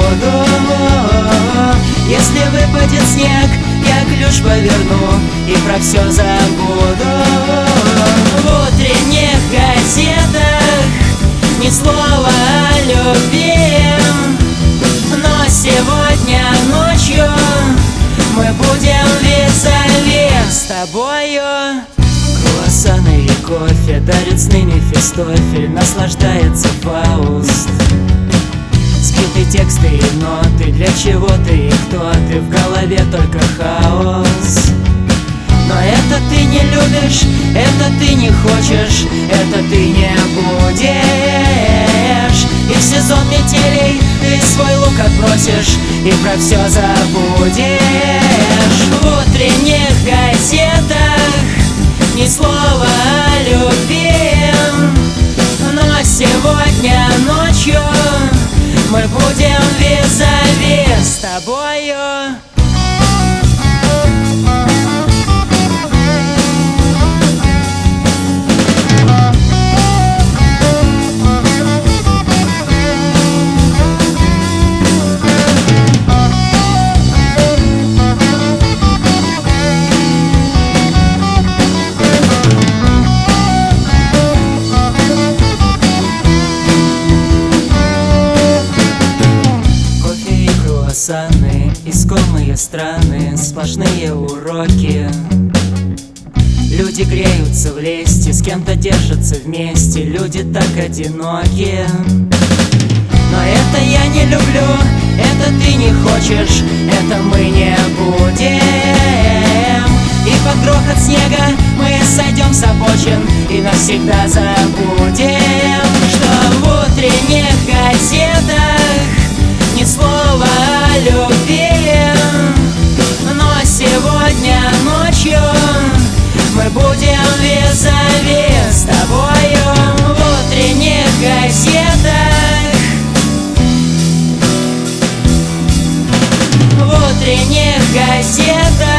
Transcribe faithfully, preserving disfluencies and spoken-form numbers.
буду. Если выпадет снег, я ключ поверну и про все забуду. В утренних газетах ни слова о любви, но сегодня ночью мы будем визави с тобою. Круассаны и кофе дарит сны Мефистофель, наслаждается Фауст. Скрытые тексты и ноты, для чего ты и кто ты, в голове только хаос. Но это ты не любишь, это ты не хочешь, это ты не будешь. И в сезон метелей ты свой лук отбросишь и про все забудешь. В утренних газетах ни слова о любви, но сегодня ночью мы будем визави с тобою. Искомые страны, сплошные уроки. Люди греются в лесте, с кем-то держатся вместе, люди так одиноки. Но это я не люблю, это ты не хочешь, это мы не будем. И под грохот снега мы сойдем с обочин и навсегда забудем, что в утренних газетах ни слова о любви. Но сегодня ночью мы будем визави с тобою. В утренних газетах, в утренних газетах.